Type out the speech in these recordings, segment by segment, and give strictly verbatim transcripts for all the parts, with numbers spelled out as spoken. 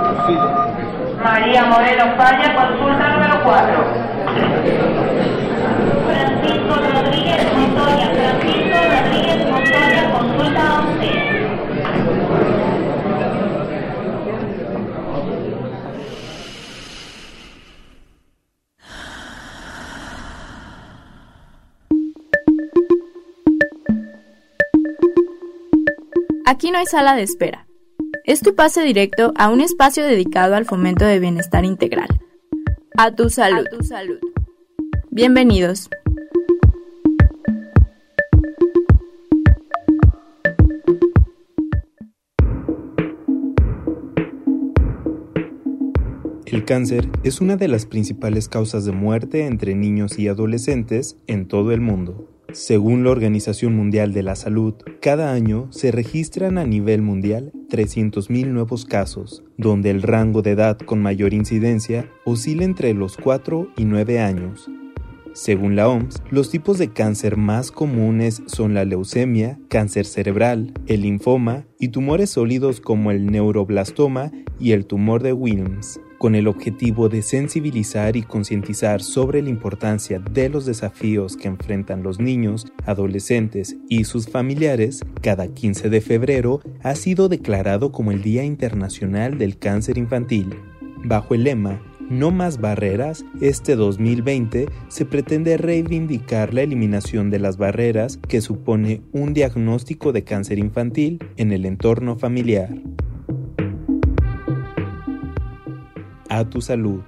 María Moreno Falla, consulta número cuatro. Francisco Rodríguez Montoya, Francisco Rodríguez Montoya, consulta once. Aquí no hay sala de espera. Es tu pase directo a un espacio dedicado al fomento de bienestar integral. A tu salud. A tu salud. Bienvenidos. El cáncer es una de las principales causas de muerte entre niños y adolescentes en todo el mundo. Según la Organización Mundial de la Salud, cada año se registran a nivel mundial trescientos mil nuevos casos, donde el rango de edad con mayor incidencia oscila entre los cuatro y nueve años. Según la O M S, los tipos de cáncer más comunes son la leucemia, cáncer cerebral, el linfoma y tumores sólidos como el neuroblastoma y el tumor de Wilms. Con el objetivo de sensibilizar y concientizar sobre la importancia de los desafíos que enfrentan los niños, adolescentes y sus familiares, cada quince de febrero ha sido declarado como el Día Internacional del Cáncer Infantil. Bajo el lema No más barreras, este dos mil veinte se pretende reivindicar la eliminación de las barreras que supone un diagnóstico de cáncer infantil en el entorno familiar. A tu salud.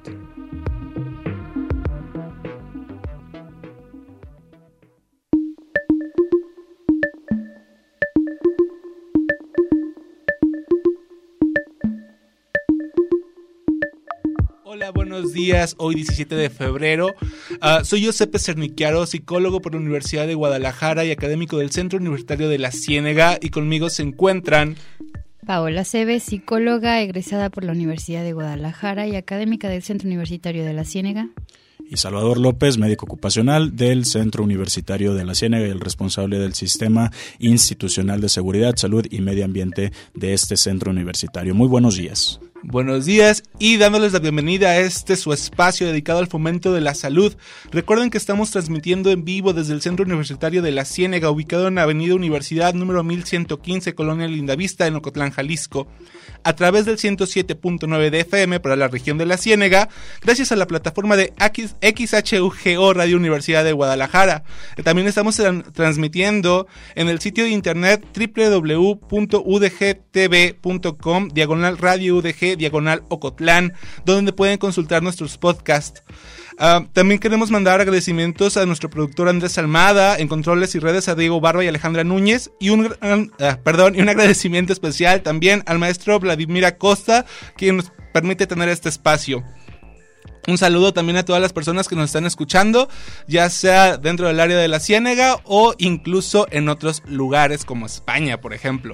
Hola, buenos días. Hoy diecisiete de febrero. Uh, soy Giuseppe Cernicchiaro, psicólogo por la Universidad de Guadalajara y académico del Centro Universitario de La Ciénega, y conmigo se encuentran Paola Cebes, psicóloga egresada por la Universidad de Guadalajara y académica del Centro Universitario de La Ciénega. Y Salvador López, médico ocupacional del Centro Universitario de La Ciénega y el responsable del Sistema Institucional de Seguridad, Salud y Medio Ambiente de este centro universitario. Muy buenos días. Buenos días y dándoles la bienvenida a este su espacio dedicado al fomento de la salud. Recuerden que estamos transmitiendo en vivo desde el Centro Universitario de La Ciénega, ubicado en Avenida Universidad número mil ciento quince, Colonia Lindavista, en Ocotlán, Jalisco, a través del ciento siete punto nueve de F M para la región de La Ciénega, gracias a la plataforma de X H U G O Radio Universidad de Guadalajara. También estamos tra- transmitiendo en el sitio de internet doble u doble u doble u punto u d g t v punto com, diagonal radio U D G, diagonal Ocotlán, donde pueden consultar nuestros podcasts. Uh, también queremos mandar agradecimientos a nuestro productor Andrés Almada, en controles y redes a Diego Barba y Alejandra Núñez, y un, uh, perdón, y un agradecimiento especial también al maestro Vladimir Acosta, quien nos permite tener este espacio. Un saludo también a todas las personas que nos están escuchando, ya sea dentro del área de La Ciénega o incluso en otros lugares como España, por ejemplo.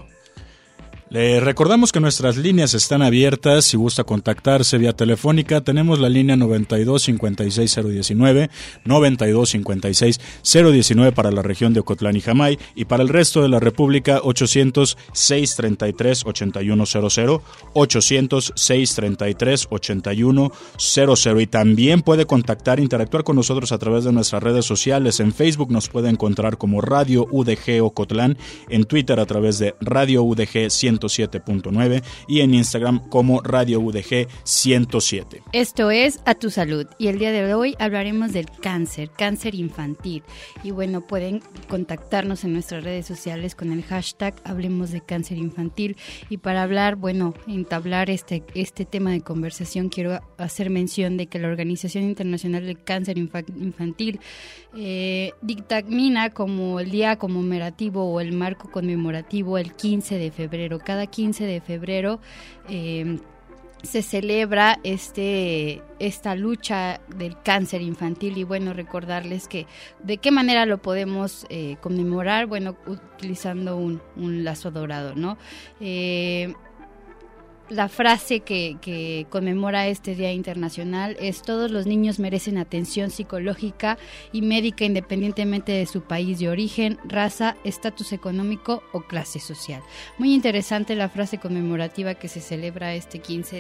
Le recordamos que nuestras líneas están abiertas. Si gusta contactarse vía telefónica, tenemos la línea noventa y dos cincuenta y seis cero diecinueve, noventa y dos cincuenta y seis cero diecinueve para la región de Ocotlán y Jamay, y para el resto de la República ochocientos seis treinta y tres ochenta y uno cero cero, ochocientos seis treinta y tres ochenta y uno cero cero. Y también puede contactar, interactuar con nosotros a través de nuestras redes sociales. En Facebook nos puede encontrar como Radio U D G Ocotlán, en Twitter a través de Radio U D G ciento siete punto nueve y en Instagram como Radio U D G ciento siete. Esto es A Tu Salud, y el día de hoy hablaremos del cáncer, cáncer infantil. Y bueno, pueden contactarnos en nuestras redes sociales con el hashtag Hablemos de Cáncer Infantil. Y para hablar, bueno, entablar este, este tema de conversación, quiero hacer mención de que la Organización Internacional del Cáncer Infantil eh, dictamina como el día conmemorativo o el marco conmemorativo el quince de febrero. Cada quince de febrero eh, se celebra este esta lucha del cáncer infantil, y bueno, recordarles que de qué manera lo podemos eh, conmemorar, bueno, utilizando un, un lazo dorado, ¿no? Eh, la frase que, que conmemora este Día Internacional es: todos los niños merecen atención psicológica y médica independientemente de su país de origen, raza, estatus económico o clase social. Muy interesante la frase conmemorativa que se celebra este quince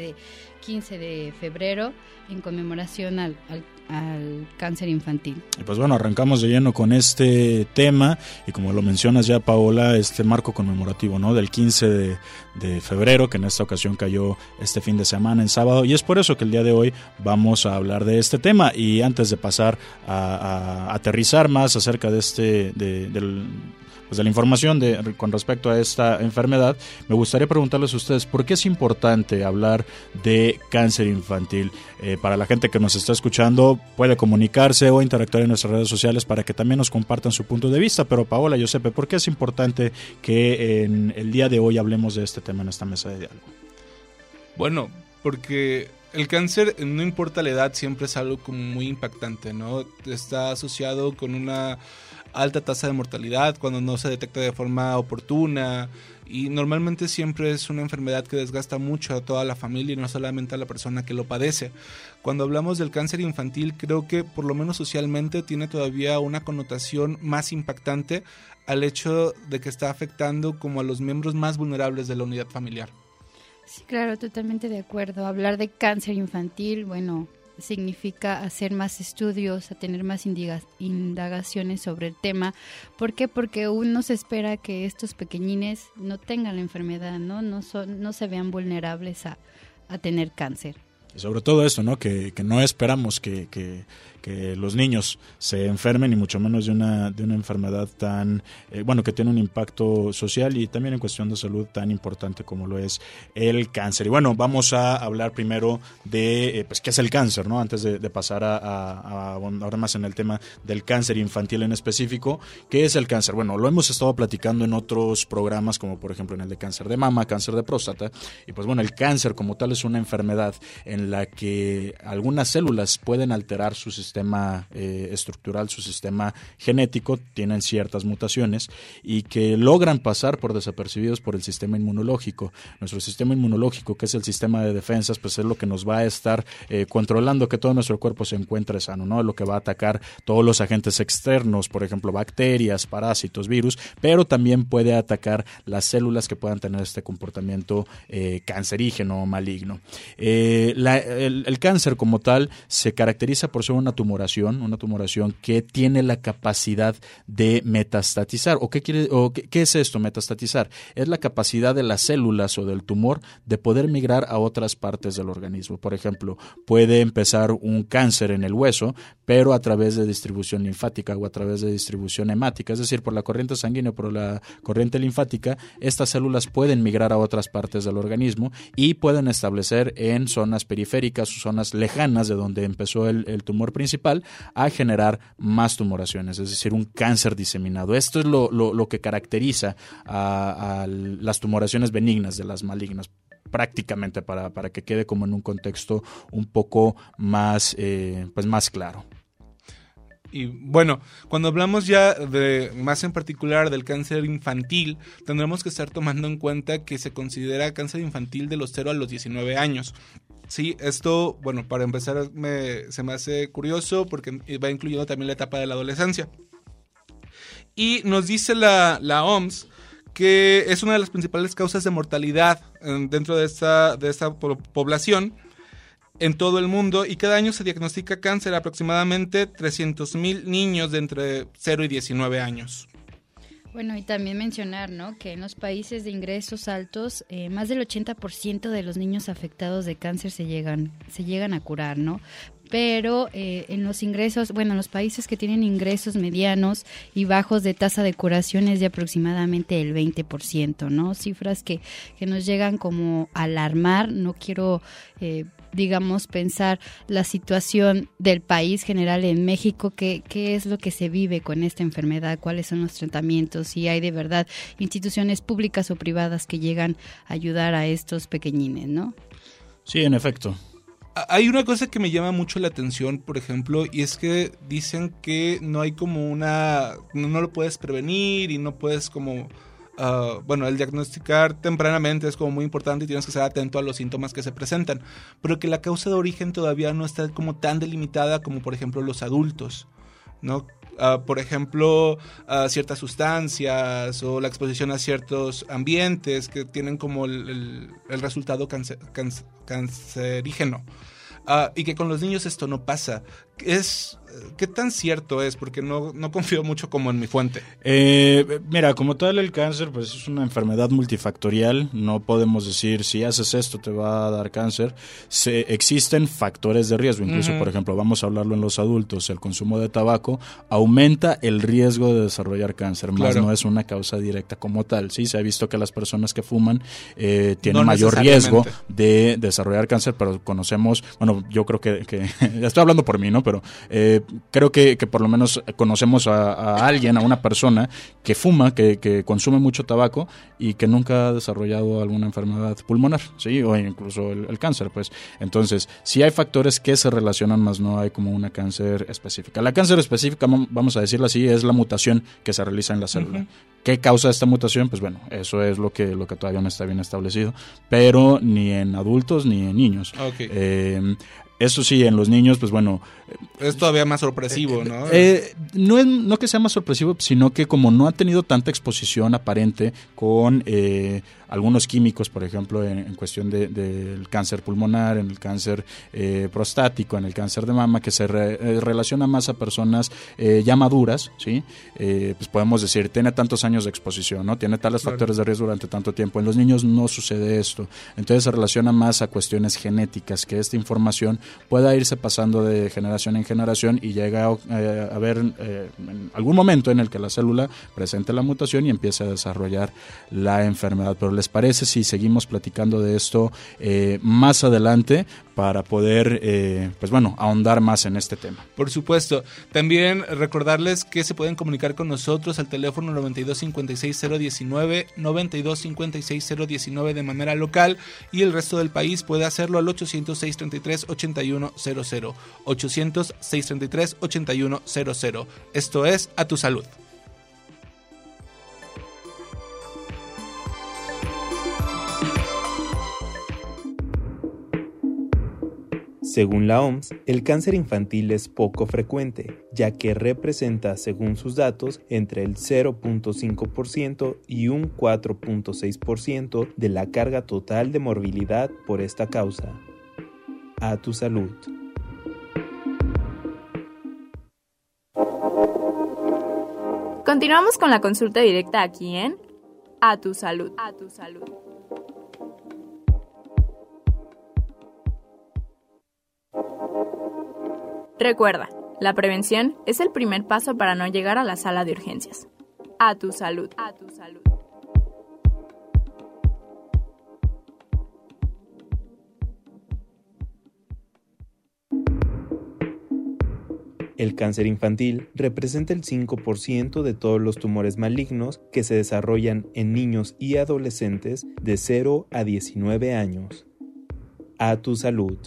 de febrero en conmemoración al, al al cáncer infantil. Y pues bueno, arrancamos de lleno con este tema y como lo mencionas ya, Paola, este marco conmemorativo, ¿no?, del quince de febrero, que en esta ocasión cayó este fin de semana en sábado, y es por eso que el día de hoy vamos a hablar de este tema. Y antes de pasar a, a aterrizar más acerca de este de, del Pues de la información de, con respecto a esta enfermedad, me gustaría preguntarles a ustedes por qué es importante hablar de cáncer infantil. Eh, para la gente que nos está escuchando, puede comunicarse o interactuar en nuestras redes sociales para que también nos compartan su punto de vista. Pero Paola, Giuseppe, ¿por qué es importante que en el día de hoy hablemos de este tema en esta mesa de diálogo? Bueno, porque el cáncer, no importa la edad, siempre es algo como muy impactante, ¿no? Está asociado con una alta tasa de mortalidad cuando no se detecta de forma oportuna, y normalmente siempre es una enfermedad que desgasta mucho a toda la familia y no solamente a la persona que lo padece. Cuando hablamos del cáncer infantil, creo que por lo menos socialmente tiene todavía una connotación más impactante al hecho de que está afectando como a los miembros más vulnerables de la unidad familiar. Sí, claro, totalmente de acuerdo. Hablar de cáncer infantil, bueno, significa hacer más estudios, a tener más indiga- indagaciones sobre el tema. ¿Por qué? Porque uno se espera que estos pequeñines no tengan la enfermedad, no no son, no se vean vulnerables a, a tener cáncer. Y sobre todo esto, ¿no? Que, que no esperamos que, que, que los niños se enfermen, y mucho menos de una, de una enfermedad tan, eh, bueno, que tiene un impacto social y también en cuestión de salud tan importante como lo es el cáncer. Y bueno, vamos a hablar primero de, eh, pues, qué es el cáncer, ¿no? Antes de, de pasar a, a, a ahora más en el tema del cáncer infantil en específico. ¿Qué es el cáncer? Bueno, lo hemos estado platicando en otros programas, como por ejemplo en el de cáncer de mama, cáncer de próstata, y pues bueno, el cáncer como tal es una enfermedad en la que algunas células pueden alterar su sistema eh, estructural, su sistema genético, tienen ciertas mutaciones y que logran pasar por desapercibidos por el sistema inmunológico. Nuestro sistema inmunológico, que es el sistema de defensas, pues es lo que nos va a estar eh, controlando que todo nuestro cuerpo se encuentre sano, ¿no? Lo que va a atacar todos los agentes externos, por ejemplo, bacterias, parásitos, virus, pero también puede atacar las células que puedan tener este comportamiento eh, cancerígeno o maligno. Eh, la, el, el cáncer como tal se caracteriza por ser una tumoración, una tumoración que tiene la capacidad de metastatizar. ¿O qué quiere, o qué, qué es esto, metastatizar? Es la capacidad de las células o del tumor de poder migrar a otras partes del organismo. Por ejemplo, puede empezar un cáncer en el hueso, pero a través de distribución linfática o a través de distribución hemática, es decir, por la corriente sanguínea o por la corriente linfática, estas células pueden migrar a otras partes del organismo y pueden establecer en zonas periféricas o zonas lejanas de donde empezó el, el tumor principal a generar más tumoraciones, es decir, un cáncer diseminado. Esto es lo, lo, lo que caracteriza a, a las tumoraciones benignas de las malignas, prácticamente para, para que quede como en un contexto un poco más, eh, pues más claro. Y bueno, cuando hablamos ya de más en particular del cáncer infantil, tendremos que estar tomando en cuenta que se considera cáncer infantil de los cero a los diecinueve años. Sí, esto, bueno, para empezar me, se me hace curioso porque va incluyendo también la etapa de la adolescencia. Y nos dice la, la O M S que es una de las principales causas de mortalidad dentro de esta, de esta población en todo el mundo, y cada año se diagnostica cáncer a aproximadamente trescientos mil niños de entre cero y diecinueve años. Bueno, y también mencionar, ¿no?, que en los países de ingresos altos, eh, más del ochenta por ciento de los niños afectados de cáncer se llegan, se llegan a curar, ¿no? Pero eh, en los ingresos, bueno, en los países que tienen ingresos medianos y bajos de tasa de curación es de aproximadamente el veinte por ciento, ¿no? Cifras que, que nos llegan como a alarmar. No quiero, eh, digamos, pensar la situación del país general en México, qué, qué es lo que se vive con esta enfermedad, cuáles son los tratamientos, si hay de verdad instituciones públicas o privadas que llegan a ayudar a estos pequeñines, ¿no? Sí, en efecto. Hay una cosa que me llama mucho la atención, por ejemplo, y es que dicen que no hay como una... no, no lo puedes prevenir y no puedes como Uh, bueno, el diagnosticar tempranamente es como muy importante y tienes que estar atento a los síntomas que se presentan, pero que la causa de origen todavía no está como tan delimitada como por ejemplo los adultos, ¿no? Uh, por ejemplo, uh, ciertas sustancias o la exposición a ciertos ambientes que tienen como el, el, el resultado cáncer, cáncer, cancerígeno. Uh, y que con los niños esto no pasa. Es, ¿qué tan cierto es? Porque no, no confío mucho como en mi fuente. Eh, mira, como tal el cáncer pues es una enfermedad multifactorial. No podemos decir si haces esto te va a dar cáncer. Se, existen factores de riesgo. Incluso, uh-huh. por ejemplo, vamos a hablarlo en los adultos. El consumo de tabaco aumenta el riesgo de desarrollar cáncer. Más claro. no es una causa directa como tal. Sí, se ha visto que las personas que fuman eh, tienen no mayor riesgo de desarrollar cáncer, pero conocemos, bueno, yo creo que, que estoy hablando por mí, ¿no? Pero eh, creo que, que por lo menos conocemos a, a alguien, a una persona que fuma, que, que consume mucho tabaco y que nunca ha desarrollado alguna enfermedad pulmonar, ¿sí? O incluso el, el cáncer, pues. Entonces, sí hay factores que se relacionan, más no hay como una cáncer específica. La cáncer específica, vamos a decirlo así, es la mutación que se realiza en la célula. Uh-huh. ¿Qué causa esta mutación? Pues bueno, eso es lo que, lo que todavía no está bien establecido, pero ni en adultos ni en niños. Okay. Eh, Eso sí, en los niños, pues bueno... Es todavía más sorpresivo, ¿no? Eh, no, es, no que sea más sorpresivo, sino que como no ha tenido tanta exposición aparente con eh, algunos químicos, por ejemplo, en, en cuestión de, del cáncer pulmonar, en el cáncer eh, prostático, en el cáncer de mama, que se re, eh, relaciona más a personas eh, ya maduras, ¿sí? Eh, pues podemos decir, tiene tantos años de exposición, ¿no? Tiene tales claro. factores de riesgo durante tanto tiempo. En los niños no sucede esto. Entonces se relaciona más a cuestiones genéticas, que esta información pueda irse pasando de generación en generación y llega a, eh, a haber eh, en algún momento en el que la célula presente la mutación y empiece a desarrollar la enfermedad. Pero ¿les parece si seguimos platicando de esto eh, más adelante para poder, eh, pues bueno, ahondar más en este tema? Por supuesto. También recordarles que se pueden comunicar con nosotros al teléfono noventa y dos cincuenta y seis cero diecinueve, noventa y dos cincuenta y seis cero diecinueve de manera local, y el resto del país puede hacerlo al ochocientos seis treinta y tres ochenta y uno cero cero. ochocientos seis treinta y tres ochenta y uno cero cero. Esto es A Tu Salud. Según la O M S, el cáncer infantil es poco frecuente, ya que representa, según sus datos, entre el cero punto cinco por ciento y un cuatro punto seis por ciento de la carga total de morbilidad por esta causa. A Tu Salud. Continuamos con la consulta directa aquí en A Tu Salud. A Tu Salud. Recuerda, la prevención es el primer paso para no llegar a la sala de urgencias. A Tu Salud. A Tu Salud. El cáncer infantil representa el cinco por ciento de todos los tumores malignos que se desarrollan en niños y adolescentes de cero a diecinueve años. A Tu Salud.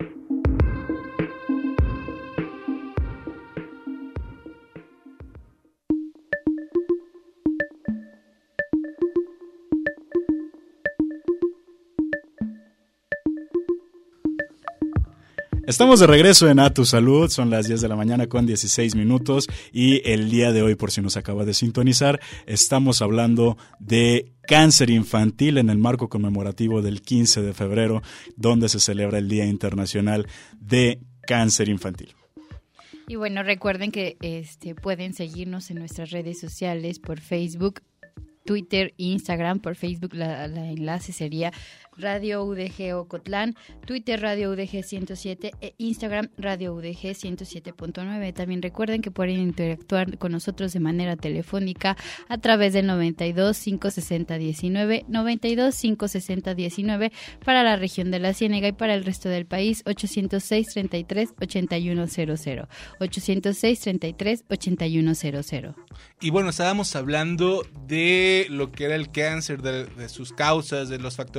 Estamos de regreso en A Tu Salud, son las diez de la mañana con dieciséis minutos y el día de hoy, por si nos acaba de sintonizar, estamos hablando de cáncer infantil en el marco conmemorativo del quince de febrero, donde se celebra el Día Internacional de Cáncer Infantil. Y bueno, recuerden que este, pueden seguirnos en nuestras redes sociales por Facebook, Twitter e Instagram. Por Facebook la, la enlace sería Radio U D G Ocotlán, Twitter Radio U D G ciento siete e Instagram Radio U D G ciento siete punto nueve. También recuerden que pueden interactuar con nosotros de manera telefónica a través del noventa y dos, cinco sesenta, diecinueve, noventa y dos, cinco sesenta, diecinueve para la región de la Ciénega, y para el resto del país ochocientos seis, treinta y tres, ochenta y uno cero cero, ochocientos seis, treinta y tres, ochenta y uno cero cero. Y bueno, estábamos hablando de lo que era el cáncer, de, de sus causas, de los factores que pueden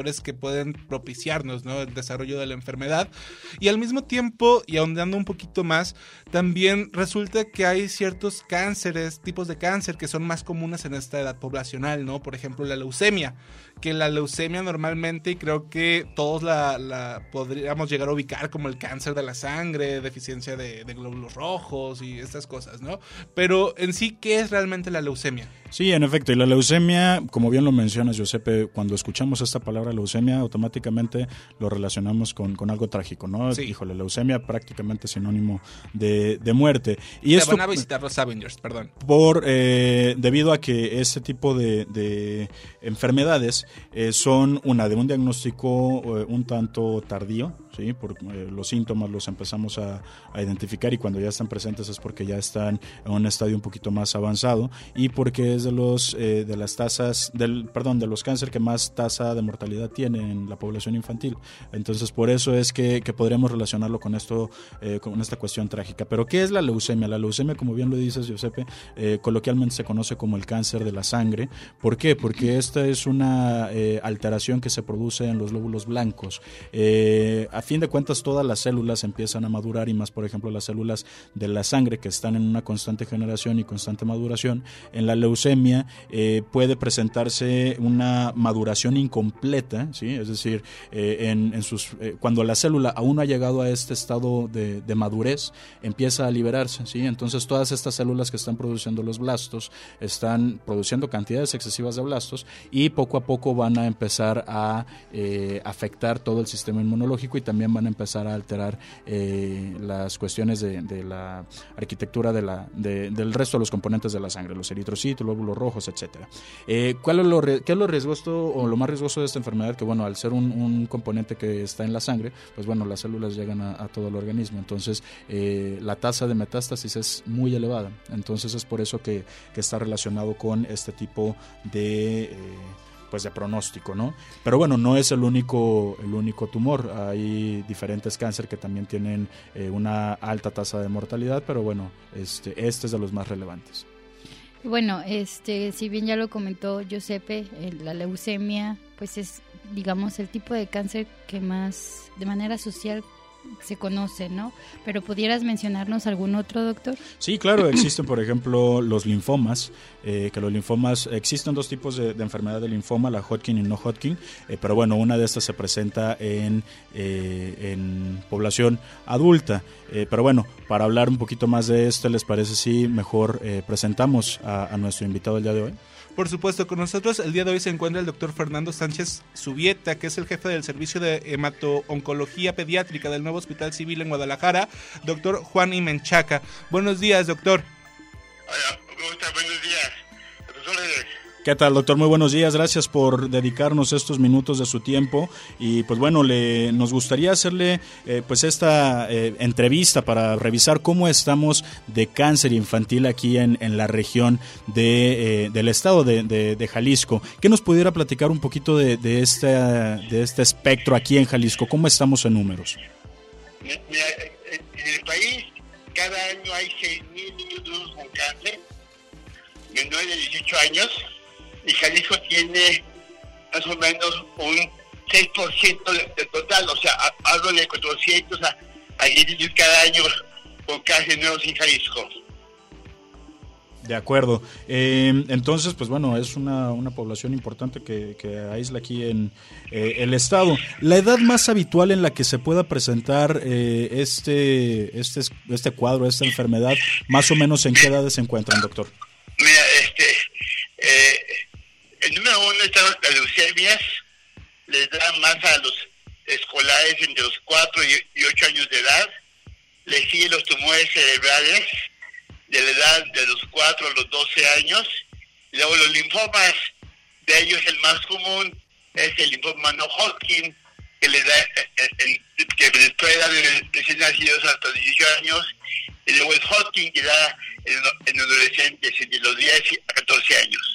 pueden propiciarnos, ¿no?, el desarrollo de la enfermedad. Y al mismo tiempo, y ahondando un poquito más, también resulta que hay ciertos cánceres, tipos de cáncer que son más comunes en esta edad poblacional, ¿no? Por ejemplo, la leucemia, que la leucemia normalmente, y creo que todos la, la podríamos llegar a ubicar como el cáncer de la sangre, deficiencia de, de glóbulos rojos y estas cosas, ¿no? Pero en sí, ¿qué es realmente la leucemia? Sí, en efecto, y la leucemia, como bien lo mencionas, Giuseppe, cuando escuchamos esta palabra leucemia, automáticamente lo relacionamos con, con algo trágico, ¿no? Sí. Híjole, leucemia prácticamente sinónimo de, de muerte. Y Te esto van a visitar los Avengers, perdón. por eh, debido a que este tipo de, de enfermedades eh, son una de un diagnóstico eh, un tanto tardío, ¿sí? Por, eh, los síntomas los empezamos a, a identificar y cuando ya están presentes es porque ya están en un estadio un poquito más avanzado y porque es de los eh, de las tasas del perdón de los cánceres que más tasa de mortalidad tiene en la población infantil. Entonces por eso es que, que podremos relacionarlo con esto eh, con esta cuestión trágica. Pero ¿qué es la leucemia? La leucemia, como bien lo dices, Giuseppe, eh, coloquialmente se conoce como el cáncer de la sangre. ¿Por qué? Porque esta es una eh, alteración que se produce en los glóbulos blancos. Eh, a fin de cuentas todas las células empiezan a madurar y más, por ejemplo, las células de la sangre que están en una constante generación y constante maduración. En la leucemia eh, puede presentarse una maduración incompleta, ¿sí? Es decir, eh, en, en sus, eh, cuando la célula aún no ha llegado a este estado de, de madurez, empieza a liberarse, ¿sí? Entonces todas estas células que están produciendo los blastos están produciendo cantidades excesivas de blastos y poco a poco van a empezar a eh, afectar todo el sistema inmunológico y también van a empezar a alterar eh, las cuestiones de, de la arquitectura de la, de, del resto de los componentes de la sangre, los eritrocitos, glóbulos rojos, etcétera. Eh, ¿cuál es lo, ¿Qué es lo riesgoso o lo más riesgoso de esta enfermedad? Que bueno, al ser un, un componente que está en la sangre, pues bueno, las células llegan a, a todo el organismo, entonces eh, la tasa de metástasis es muy elevada, entonces es por eso que, que está relacionado con este tipo de... Eh, pues de pronóstico, ¿no? Pero bueno, no es el único el único tumor, hay diferentes cánceres que también tienen eh, una alta tasa de mortalidad, pero bueno, este este es de los más relevantes. Bueno, este, si bien ya lo comentó Giuseppe, eh, la leucemia, pues es, digamos, el tipo de cáncer que más, de manera social, se conoce, ¿no? Pero ¿pudieras mencionarnos algún otro, doctor? Sí, claro, existen, por ejemplo, los linfomas, eh, que los linfomas, existen dos tipos de, de enfermedad de linfoma, la Hodgkin y no Hodgkin, eh, pero bueno, una de estas se presenta en, eh, en población adulta, eh, pero bueno, para hablar un poquito más de esto, ¿les parece si mejor eh, presentamos a, a nuestro invitado el día de hoy? Por supuesto, con nosotros el día de hoy se encuentra el doctor Fernando Sánchez Subieta, que es el jefe del Servicio de Hemato-Oncología Pediátrica del Nuevo Hospital Civil en Guadalajara, doctor Juan Imenchaca. Buenos días, doctor. Hola, ¿cómo está? Buenos días. A tus órdenes. ¿Qué tal, doctor? Muy buenos días, gracias por dedicarnos estos minutos de su tiempo y pues bueno, le, nos gustaría hacerle eh, pues esta eh, entrevista para revisar cómo estamos de cáncer infantil aquí en, en la región de, eh, del estado de, de, de Jalisco. ¿Qué nos pudiera platicar un poquito de, de, este, de este espectro aquí en Jalisco? ¿Cómo estamos en números? Mira, en el país cada año hay seis mil niños nuevos con cáncer, menores de dieciocho años, y Jalisco tiene más o menos un seis por ciento del de total, o sea, hablo de cuatrocientos a, a niños cada año con cáncer nuevos en Jalisco. De acuerdo. Eh, entonces, pues bueno, es una, una población importante que, que aísla aquí en eh, el estado. La edad más habitual en la que se pueda presentar eh, este, este, este cuadro, esta enfermedad, más o menos ¿en qué edades se encuentran, doctor? Mira, este... Eh, el número uno están las leucemias, les dan más a los escolares entre los cuatro y ocho años de edad, les siguen los tumores cerebrales de la edad de los cuatro a los doce años, y luego los linfomas, de ellos el más común es el linfoma no Hodgkin, que les da, que les puede dar recién nacidos hasta dieciocho años, y luego el Hodgkin que da en adolescentes entre los diez a catorce años.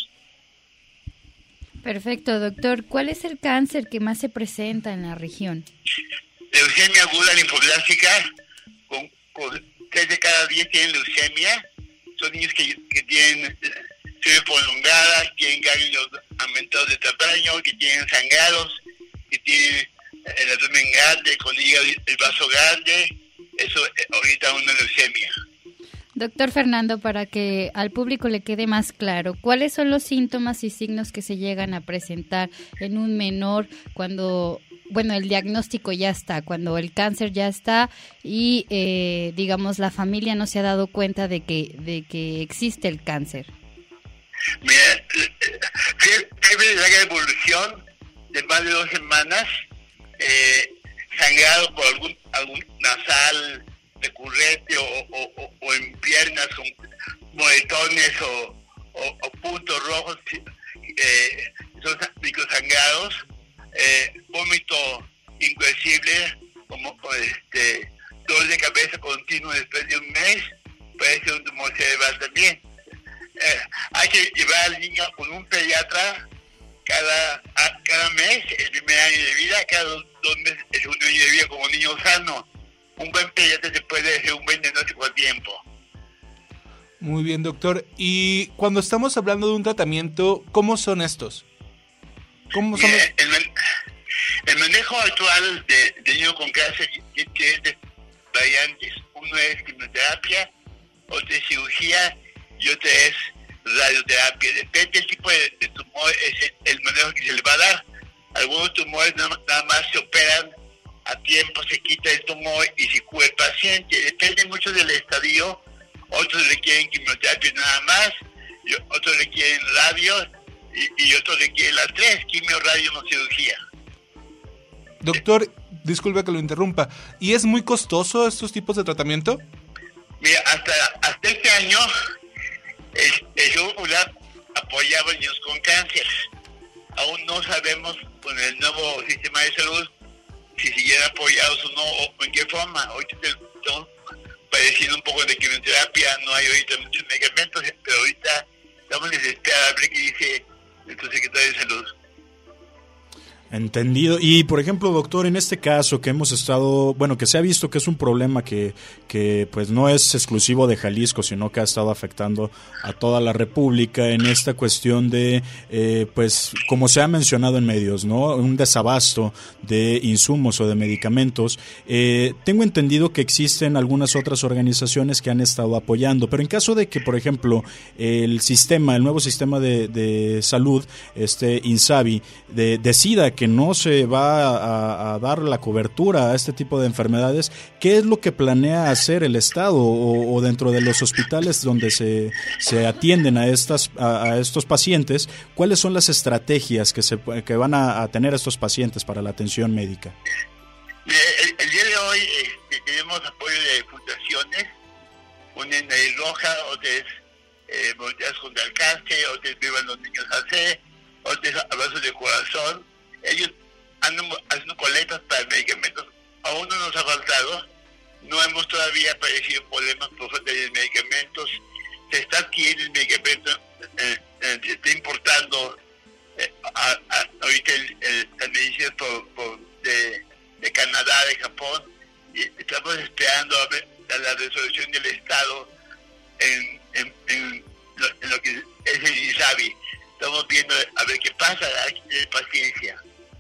Perfecto, doctor. ¿Cuál es el cáncer que más se presenta en la región? Leucemia aguda linfoblástica, con, con tres de cada diez tienen leucemia. Son niños que, que tienen fiebre prolongada, tienen ganglios aumentados de tamaño, que tienen sangrados, que tienen el abdomen grande, con el, el vaso grande, eso ahorita es una leucemia. Doctor Fernando, para que al público le quede más claro, ¿cuáles son los síntomas y signos que se llegan a presentar en un menor cuando, bueno, el diagnóstico ya está, cuando el cáncer ya está y, eh, digamos, la familia no se ha dado cuenta de que, de que existe el cáncer? Mira, fiebre de larga evolución de más de dos semanas, eh, sangrado por algún, algún nasal recurrente o, o, o en piernas con moretones o, o, o puntos rojos, eh, son microsangrados, eh, vómito incoercible, como este, dolor de cabeza continuo después de un mes, puede ser un tumor cerebral también. Eh, hay que llevar al niño con un pediatra cada, a, cada mes, el primer año de vida, cada dos, dos meses, el segundo año de vida como niño sano. Un buen pediatra se puede hacer un buen diagnóstico a tiempo. Muy bien, doctor. Y cuando estamos hablando de un tratamiento, ¿cómo son estos? ¿Cómo son? Mira, el, man, el manejo actual de, de niños con cáncer tiene variantes. Uno es quimioterapia, otro es cirugía y otro es radioterapia. Depende del tipo de, de tumor, es el, el manejo que se le va a dar. Algunos tumores nada, nada más se operan a tiempo, se quita el tumor y se cura el paciente. Depende mucho del estadio. Otros requieren quimioterapia nada más, y otros requieren radio y, y otros requieren las tres, quimio, radio, no cirugía. Doctor, disculpe que lo interrumpa, ¿y es muy costoso estos tipos de tratamiento? Mira, hasta, hasta este año el, el Seguro Popular apoyaba a niños con cáncer. Aún no sabemos con el nuevo sistema de salud si siguen apoyados o no, o en qué forma. Ahorita estamos padeciendo un poco de quimioterapia, no hay ahorita muchos medicamentos, pero ahorita estamos desesperados a ver qué dice nuestro secretario de Salud. Entendido. Y, por ejemplo, doctor, en este caso que hemos estado, bueno, que se ha visto que es un problema que, que pues no es exclusivo de Jalisco, sino que ha estado afectando a toda la República en esta cuestión de, eh, pues, como se ha mencionado en medios, ¿no? Un desabasto de insumos o de medicamentos. Eh, tengo entendido que existen algunas otras organizaciones que han estado apoyando, pero en caso de que, por ejemplo, el sistema, el nuevo sistema de, de salud, este INSABI, de, decida que no se va a, a dar la cobertura a este tipo de enfermedades, ¿qué es lo que planea hacer el Estado o, o dentro de los hospitales donde se, se atienden a estas a, a estos pacientes? ¿Cuáles son las estrategias que se que van a, a tener estos pacientes para la atención médica? El, el día de hoy este, tenemos apoyo de fundaciones, una en Nariz Roja, otra es eh, Voluntarios contra el Cáncer, otra es Vivan los Niños A C, otra es Abrazos de Corazón. Ellos andan haciendo colectas para medicamentos. Aún no nos ha faltado. No hemos todavía padecido problemas por falta de medicamentos. Se está adquiriendo el medicamento, eh, eh, se está importando eh, a, a, ahorita el, el, las medicinas por, por de, de Canadá, de Japón. Y estamos esperando a, ver, a la resolución del Estado en, en, en, lo, en lo que es el INSABI. Estamos viendo a ver qué pasa, hay que tener paciencia.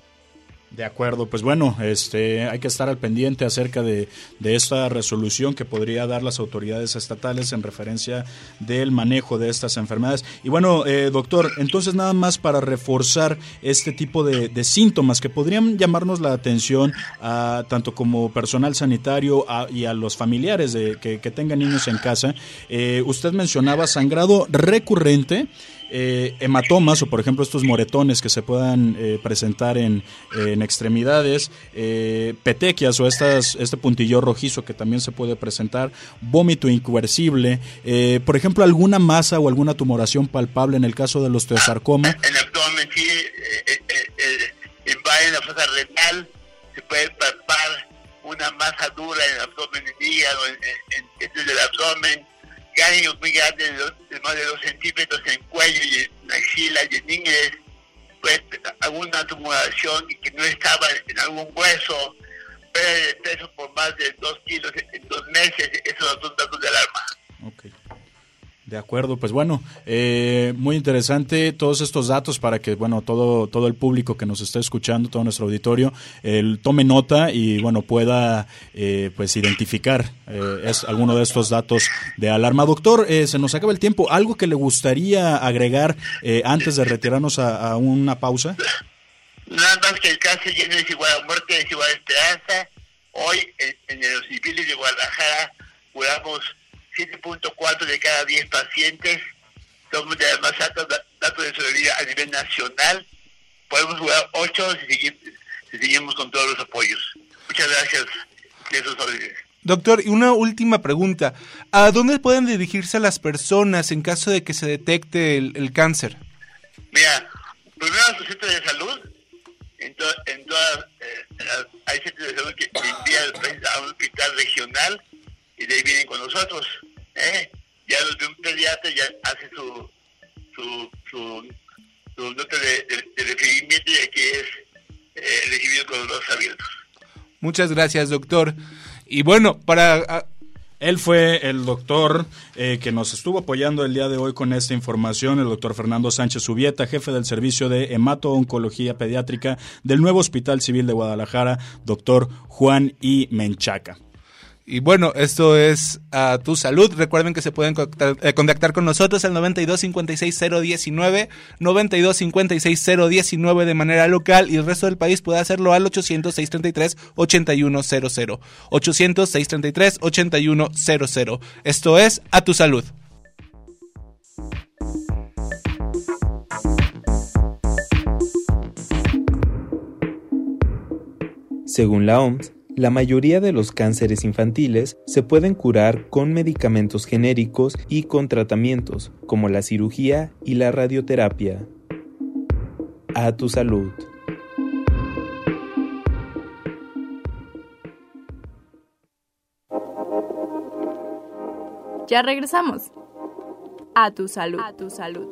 De acuerdo, pues bueno, este, hay que estar al pendiente acerca de, de esta resolución que podría dar las autoridades estatales en referencia del manejo de estas enfermedades. Y bueno, eh, doctor, entonces nada más para reforzar este tipo de, de síntomas que podrían llamarnos la atención a tanto como personal sanitario a, y a los familiares de, que, que tengan niños en casa. Eh, usted mencionaba sangrado recurrente, Eh, hematomas o por ejemplo estos moretones que se puedan eh, presentar en, en extremidades, eh, petequias o estas, este puntillo rojizo que también se puede presentar, vómito incoercible, eh, por ejemplo alguna masa o alguna tumoración palpable en el caso del osteosarcoma. En el abdomen sí, eh, eh, eh, invade la fosa renal, se puede palpar una masa dura en el abdomen, en el hígado, en, en, en el abdomen, ganglios muy grandes de, dos, de más de dos centímetros en cuello y en axila y en ingles, pues alguna tumoración que no estaba en algún hueso, pérdida de peso por más de dos kilos en dos meses, esos son datos de alarma. Okay. De acuerdo, pues bueno, eh, muy interesante todos estos datos para que, bueno, todo todo el público que nos está escuchando, todo nuestro auditorio, eh, tome nota y, bueno, pueda, eh, pues, identificar eh, es alguno de estos datos de alarma. Doctor, eh, se nos acaba el tiempo. ¿Algo que le gustaría agregar eh, antes de retirarnos a, a una pausa? Nada más que el cáncer ya no es igual a muerte, es igual a esperanza. Hoy, en, en los civiles de Guadalajara, curamos siete punto cuatro de cada diez pacientes. Somos de los más altos datos de sobrevida a nivel nacional. Podemos jugar ocho si seguimos, si seguimos con todos los apoyos. Muchas gracias. Eso sobre... Doctor, y una última pregunta. ¿A dónde pueden dirigirse las personas en caso de que se detecte el, el cáncer? Mira, primero a su centro de salud. En, to, en todas, eh, hay centros de salud que envían a un hospital regional y de ahí vienen con nosotros. ¿eh? Ya los de un pediatra ya hace su su su, su nota de, de, de referimiento y aquí es eh, recibido con los brazos abiertos. Muchas gracias, doctor. Y bueno, para... A... Él fue el doctor eh, que nos estuvo apoyando el día de hoy con esta información, el doctor Fernando Sánchez Subieta, jefe del servicio de hemato-oncología pediátrica del nuevo Hospital Civil de Guadalajara, doctor Juan I. Menchaca. Y bueno, esto es a tu salud. Recuerden que se pueden contactar, eh, contactar con nosotros al noventa y dos cincuenta y seis cero diecinueve, noventa y dos cincuenta y seis cero diecinueve de manera local, y el resto del país puede hacerlo al ochocientos, seiscientos treinta y tres, ochenta y uno cero cero. ochocientos, seiscientos treinta y tres, ochenta y uno cero cero. Esto es a tu salud. Según la O M S, la mayoría de los cánceres infantiles se pueden curar con medicamentos genéricos y con tratamientos, como la cirugía y la radioterapia. A tu salud. Ya regresamos. A tu salud. A tu salud.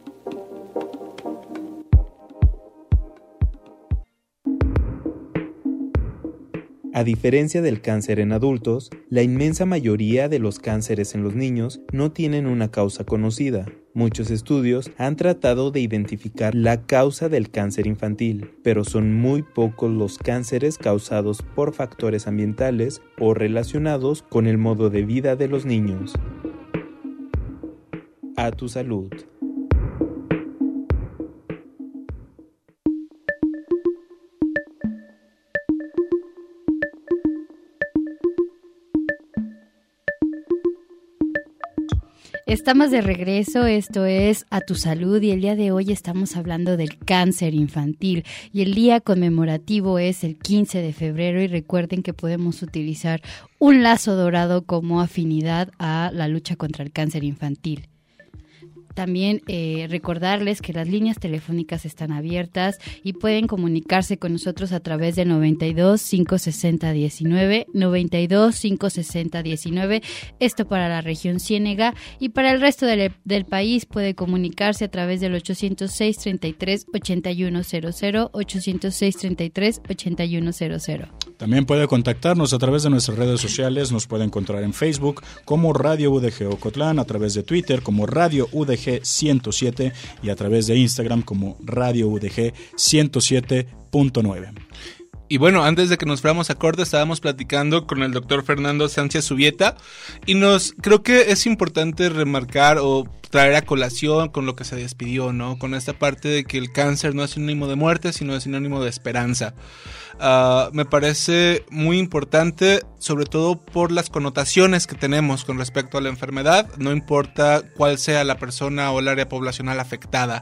A diferencia del cáncer en adultos, la inmensa mayoría de los cánceres en los niños no tienen una causa conocida. Muchos estudios han tratado de identificar la causa del cáncer infantil, pero son muy pocos los cánceres causados por factores ambientales o relacionados con el modo de vida de los niños. A tu salud. Estamos de regreso, esto es A Tu Salud y el día de hoy estamos hablando del cáncer infantil y el día conmemorativo es el quince de febrero y recuerden que podemos utilizar un lazo dorado como afinidad a la lucha contra el cáncer infantil. También eh, recordarles que las líneas telefónicas están abiertas y pueden comunicarse con nosotros a través de noventa y dos, quinientos sesenta, diecinueve, noventa y dos, quinientos sesenta, diecinueve, esto para la región Ciénega, y para el resto del, del país puede comunicarse a través del ochocientos seis, treinta y tres, ochenta y uno cero cero, ochocientos seis, treinta y tres, ochenta y uno cero cero. También puede contactarnos a través de nuestras redes sociales, nos puede encontrar en Facebook como Radio U D G Ocotlán, a través de Twitter como Radio U D G ciento siete y a través de Instagram como Radio U D G ciento siete punto nueve. Y bueno, antes de que nos fuéramos a corte estábamos platicando con el doctor Fernando Sánchez Subieta y nos creo que es importante remarcar o traer a colación con lo que se despidió, ¿no? Con esta parte de que el cáncer no es sinónimo de muerte, sino es sinónimo de esperanza. Uh, me parece muy importante, sobre todo por las connotaciones que tenemos con respecto a la enfermedad, no importa cuál sea la persona o el área poblacional afectada.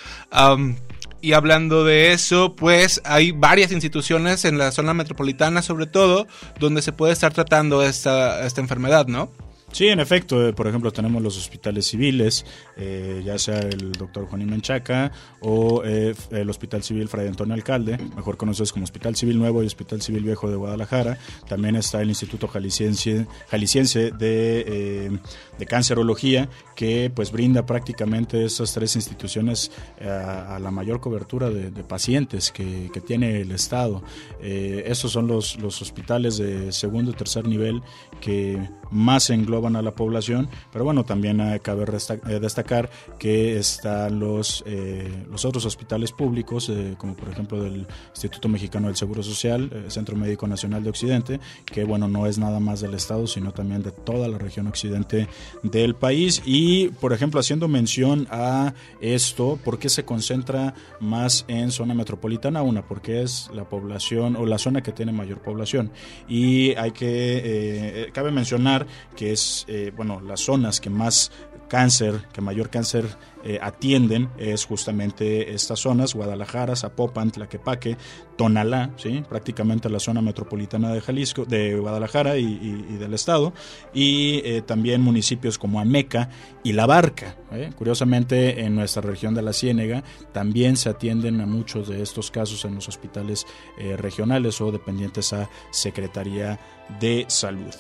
Um, Y hablando de eso, pues hay varias instituciones en la zona metropolitana, sobre todo, donde se puede estar tratando esta, esta enfermedad, ¿no? Sí, en efecto, eh, por ejemplo, tenemos los hospitales civiles, eh, ya sea el doctor Juan I. Menchaca o eh, el Hospital Civil Fray Antonio Alcalde, mejor conocidos como Hospital Civil Nuevo y Hospital Civil Viejo de Guadalajara. También está el Instituto Jalisciense, Jalisciense de, eh, de Cancerología, que pues brinda prácticamente estas tres instituciones eh, a, a la mayor cobertura de, de pacientes que, que tiene el Estado. Eh, estos son los, los hospitales de segundo y tercer nivel que más engloban engloban a la población, pero bueno, también eh, cabe resta- eh, destacar que están los, eh, los otros hospitales públicos, eh, como por ejemplo del Instituto Mexicano del Seguro Social, eh, Centro Médico Nacional de Occidente, que bueno, no es nada más del estado, sino también de toda la región occidente del país. Y por ejemplo, haciendo mención a esto, ¿por qué se concentra más en zona metropolitana? Una, porque es la población o la zona que tiene mayor población, y hay que eh, cabe mencionar que es eh, bueno, las zonas que más cáncer, que mayor cáncer eh, atienden es justamente estas zonas: Guadalajara, Zapopan, Tlaquepaque, Tonalá, ¿sí? Prácticamente la zona metropolitana de Jalisco, de Guadalajara y, y, y del estado, y eh, también municipios como Ameca y La Barca. ¿eh? Curiosamente, en nuestra región de la Ciénega también se atienden a muchos de estos casos en los hospitales eh, regionales o dependientes a Secretaría de Salud.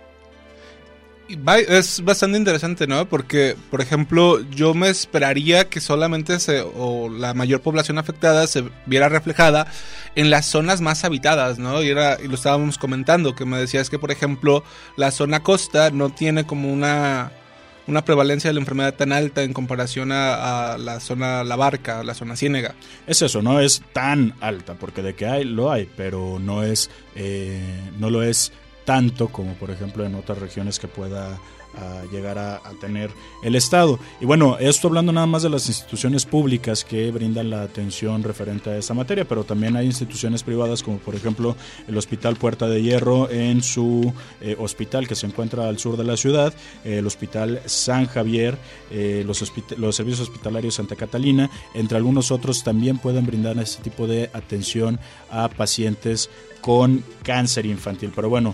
Es bastante interesante, ¿no? Porque, por ejemplo, yo me esperaría que solamente se, o la mayor población afectada se viera reflejada en las zonas más habitadas, ¿no? Y, era, y lo estábamos comentando, que me decías que, por ejemplo, la zona costa no tiene como una, una prevalencia de la enfermedad tan alta en comparación a, a la zona La Barca, la zona Ciénega. Es eso, no es tan alta, porque de que hay, lo hay, pero no es, eh, no lo es tanto como por ejemplo en otras regiones que pueda uh, llegar a, a tener el Estado. Y bueno, esto hablando nada más de las instituciones públicas que brindan la atención referente a esta materia, pero también hay instituciones privadas como por ejemplo el Hospital Puerta de Hierro en su eh, hospital que se encuentra al sur de la ciudad, eh, el Hospital San Javier, eh, los, hospita- los servicios hospitalarios Santa Catalina, entre algunos otros, también pueden brindar este tipo de atención a pacientes con cáncer infantil. Pero bueno,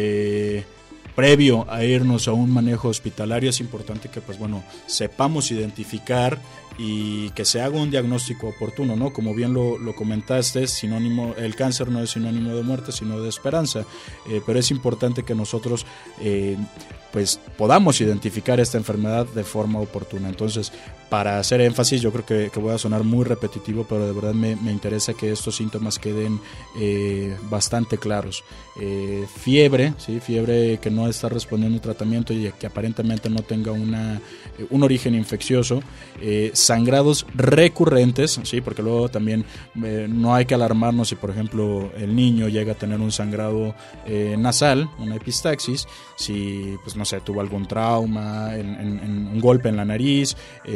Eh, previo a irnos a un manejo hospitalario es importante que pues bueno sepamos identificar y que se haga un diagnóstico oportuno, ¿no? Como bien lo, lo comentaste, es sinónimo, el cáncer no es sinónimo de muerte, sino de esperanza, eh, pero es importante que nosotros eh, pues podamos identificar esta enfermedad de forma oportuna. Entonces, para hacer énfasis, yo creo que, que voy a sonar muy repetitivo, pero de verdad me, me interesa que estos síntomas queden eh, bastante claros. Eh, fiebre, ¿sí? Fiebre que no está respondiendo a tratamiento y que aparentemente no tenga una, un origen infeccioso. Eh, sangrados recurrentes, ¿sí? Porque luego también eh, no hay que alarmarnos si, por ejemplo, el niño llega a tener un sangrado eh, nasal, una epistaxis, si, pues no sé, tuvo algún trauma, en, en, en un golpe en la nariz,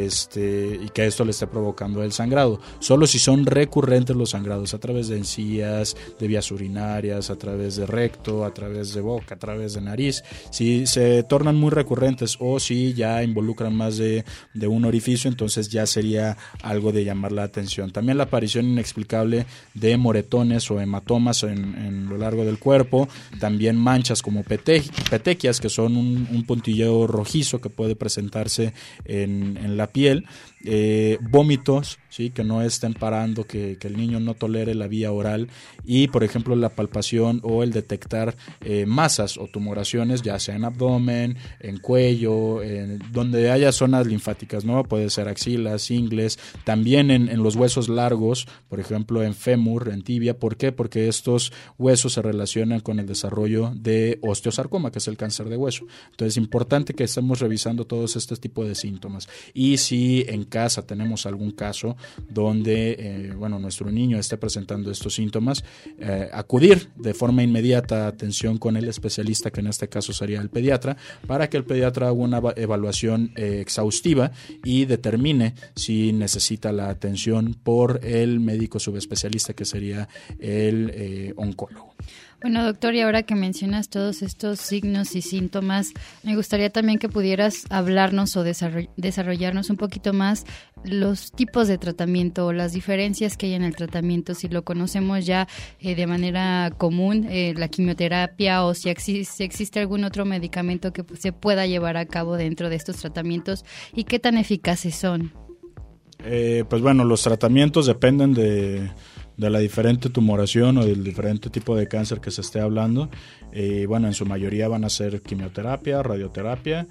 este, y que esto le esté provocando el sangrado. Solo si son recurrentes los sangrados a través de encías, de vías urinarias, a través de recto, a través de boca, a través de nariz, si se tornan muy recurrentes o si ya involucran más de, de un orificio, entonces ya sería algo de llamar la atención. También la aparición inexplicable de moretones o hematomas en, en lo largo del cuerpo, también manchas como pete, petequias, que son un, un puntilleo rojizo que puede presentarse en, en la piel, eh, vómitos, ¿sí? Que no estén parando, que, que el niño no tolere la vía oral, y por ejemplo la palpación o el detectar eh, masas o tumoraciones, ya sea en abdomen, en cuello, en donde haya zonas linfáticas, ¿no? Puede ser axilas, ingles, también en, en los huesos largos, por ejemplo en fémur, en tibia. ¿Por qué? Porque estos huesos se relacionan con el desarrollo de osteosarcoma, que es el cáncer de hueso. Entonces es importante que estemos revisando todos estos tipos de síntomas, y si en casa tenemos algún caso donde eh, bueno, nuestro niño esté presentando estos síntomas, eh, acudir de forma inmediata a atención con el especialista, que en este caso sería el pediatra, para que el pediatra haga una evaluación eh, exhaustiva y determine si necesita la atención por el médico subespecialista, que sería el eh, oncólogo. Bueno, doctor, y ahora que mencionas todos estos signos y síntomas, me gustaría también que pudieras hablarnos o desarrollarnos un poquito más los tipos de tratamiento o las diferencias que hay en el tratamiento, si lo conocemos ya eh, de manera común, eh, la quimioterapia, o si existe, si existe algún otro medicamento que se pueda llevar a cabo dentro de estos tratamientos y qué tan eficaces son. Eh, pues bueno, los tratamientos dependen de... de la diferente tumoración o del diferente tipo de cáncer que se esté hablando. Eh, bueno, en su mayoría van a ser quimioterapia, radioterapia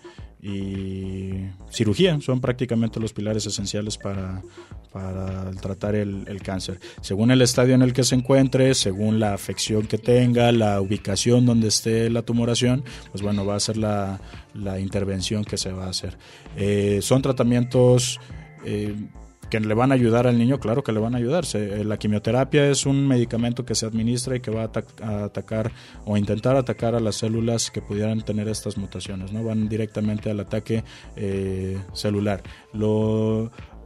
y cirugía. Son prácticamente los pilares esenciales para, para tratar el, el cáncer. Según el estadio en el que se encuentre, según la afección que tenga, la ubicación donde esté la tumoración, pues bueno, va a ser la, la intervención que se va a hacer. Eh, son tratamientos eh, que le van a ayudar al niño, claro que le van a ayudar. Se, la quimioterapia es un medicamento que se administra y que va a, ata- a atacar o intentar atacar a las células que pudieran tener estas mutaciones, ¿no? Van directamente al ataque eh, celular. Lo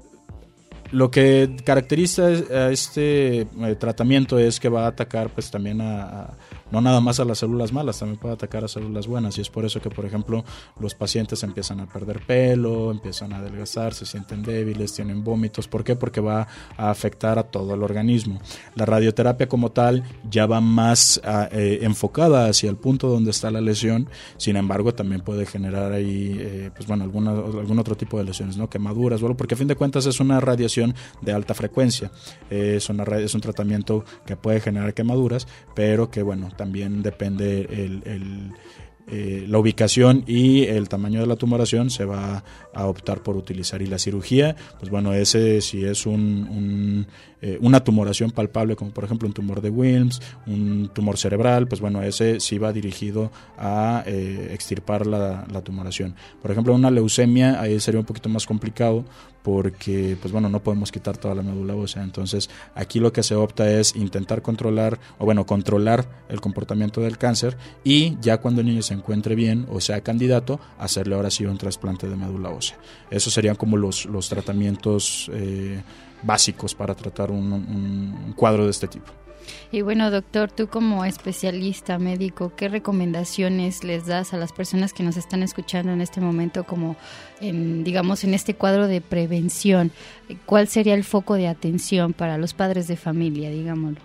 Lo que caracteriza a este eh, tratamiento es que va a atacar pues también a, a no nada más a las células malas, también puede atacar a células buenas, y es por eso que, por ejemplo, los pacientes empiezan a perder pelo, empiezan a adelgazar, se sienten débiles, tienen vómitos. ¿Por qué? Porque va a afectar a todo el organismo. La radioterapia como tal ya va más a, eh, enfocada hacia el punto donde está la lesión, sin embargo también puede generar ahí eh, pues bueno, alguna, algún otro tipo de lesiones, ¿no? Quemaduras o algo, porque a fin de cuentas es una radiación de alta frecuencia, eh, es, una, es un tratamiento que puede generar quemaduras, pero que bueno, también depende el, el, eh, la ubicación y el tamaño de la tumoración, se va a optar por utilizar. Y la cirugía, pues bueno, ese si es un, un eh, una tumoración palpable, como por ejemplo un tumor de Wilms, un tumor cerebral, pues bueno, ese sí va dirigido a eh, extirpar la, la tumoración. Por ejemplo, una leucemia, ahí sería un poquito más complicado, porque pues bueno, no podemos quitar toda la médula ósea. Entonces aquí lo que se opta es intentar controlar, o bueno, controlar el comportamiento del cáncer, y ya cuando el niño se encuentre bien o sea candidato, hacerle ahora sí un trasplante de médula ósea. Esos serían como los, los tratamientos eh, básicos para tratar un, un, un cuadro de este tipo. Y bueno, doctor, tú como especialista médico, ¿qué recomendaciones les das a las personas que nos están escuchando en este momento, como en, digamos, en este cuadro de prevención? ¿Cuál sería el foco de atención para los padres de familia, digámoslo?